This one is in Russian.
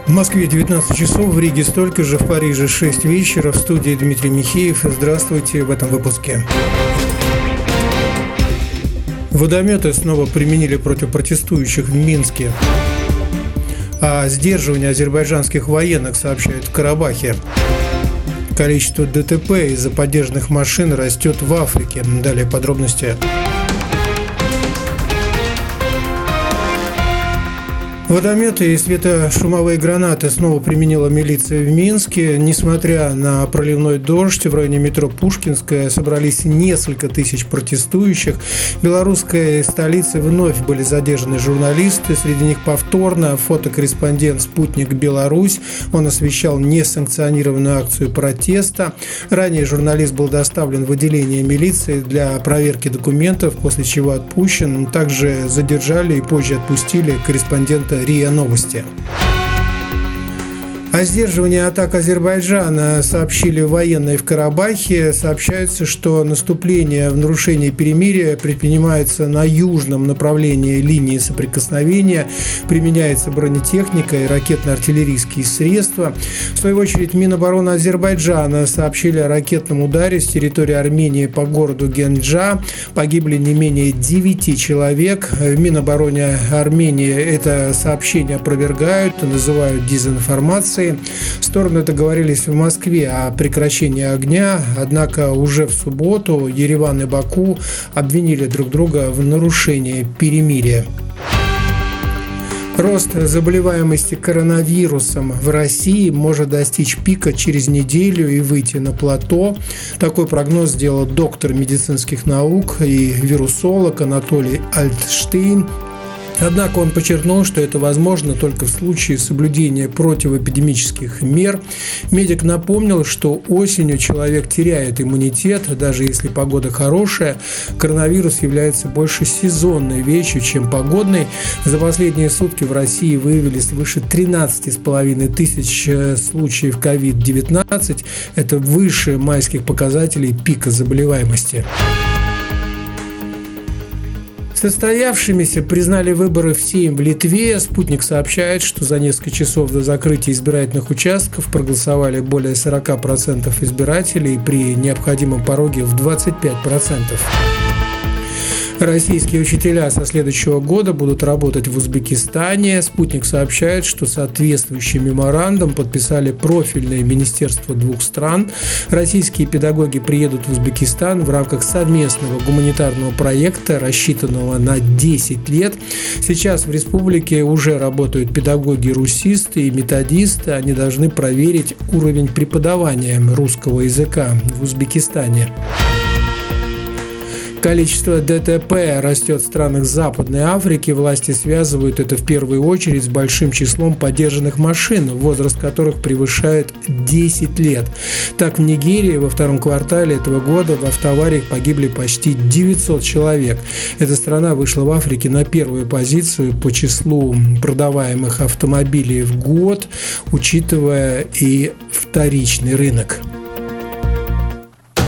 В Москве 19 часов, в Риге столько же, в Париже 6 вечера. В студии Дмитрий Михеев. Здравствуйте в этом выпуске. Водометы снова применили против протестующих в Минске. О сдерживании азербайджанских военных сообщают в Карабахе. Количество ДТП из-за подержанных машин растет в Африке. Далее подробности. Водометы и светошумовые гранаты снова применила милиция в Минске. Несмотря на проливной дождь, в районе метро Пушкинская собрались несколько тысяч протестующих. В белорусской столице вновь были задержаны журналисты. Среди них повторно фотокорреспондент «Спутник Беларусь». Он освещал несанкционированную акцию протеста. Ранее журналист был доставлен в отделение милиции для проверки документов, после чего отпущен. Также задержали и позже отпустили корреспондента РИА Новости. О сдерживании атак Азербайджана сообщили военные в Карабахе. Сообщается, что наступление в нарушение перемирия предпринимается на южном направлении линии соприкосновения. Применяется бронетехника и ракетно-артиллерийские средства. В свою очередь, Минобороны Азербайджана сообщили о ракетном ударе с территории Армении по городу Генджа. Погибли не менее 9 человек. В Минобороне Армении это сообщение опровергают, называют дезинформацией. Стороны договорились в Москве о прекращении огня, однако уже в субботу Ереван и Баку обвинили друг друга в нарушении перемирия. Рост заболеваемости коронавирусом в России может достичь пика через неделю и выйти на плато. Такой прогноз сделал доктор медицинских наук и вирусолог Анатолий Альтштейн. Однако он подчеркнул, что это возможно только в случае соблюдения противоэпидемических мер. Медик напомнил, что осенью человек теряет иммунитет, даже если погода хорошая. Коронавирус является больше сезонной вещью, чем погодной. За последние сутки в России выявили свыше 13,5 тысяч случаев COVID-19. Это выше майских показателей пика заболеваемости. Состоявшимися признали выборы в Сейм в Литве. «Спутник» сообщает, что за несколько часов до закрытия избирательных участков проголосовали более 40% избирателей при необходимом пороге в 25%. Российские учителя со следующего года будут работать в Узбекистане. «Спутник» сообщает, что соответствующий меморандум подписали профильные министерства двух стран. Российские педагоги приедут в Узбекистан в рамках совместного гуманитарного проекта, рассчитанного на 10 лет. Сейчас в республике уже работают педагоги-русисты и методисты. Они должны проверить уровень преподавания русского языка в Узбекистане. Количество ДТП растет в странах Западной Африки. Власти связывают это в первую очередь с большим числом подержанных машин, возраст которых превышает 10 лет. Так, в Нигерии во втором квартале этого года в автоавариях погибли почти 900 человек. Эта страна вышла в Африке на первую позицию по числу продаваемых автомобилей в год, учитывая и вторичный рынок.